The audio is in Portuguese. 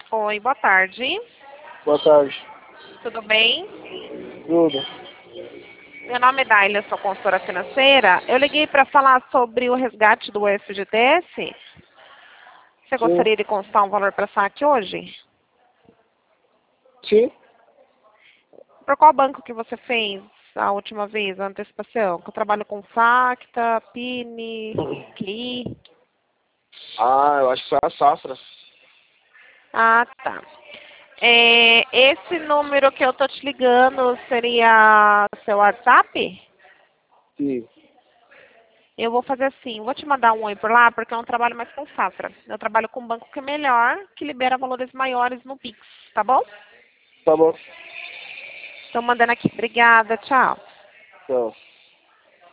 Oi, boa tarde. Boa tarde. Tudo bem? Tudo. Meu nome é Daila, sou consultora financeira. Eu liguei para falar sobre o resgate do FGTS. Você Sim. gostaria de constar um valor para saque hoje? Sim. Por qual banco que você fez a última vez, a antecipação? Que eu trabalho com Facta, Pini, CLI. Ah, eu acho que foi a Safra. Ah, tá. Esse número que eu tô te ligando seria seu WhatsApp? Sim. Eu vou fazer assim, vou te mandar um oi por lá, porque eu não trabalho mais com Safra. Eu trabalho com um banco que é melhor, que libera valores maiores no Pix, tá bom? Tá bom. Tô mandando aqui. Obrigada, tchau. Tchau.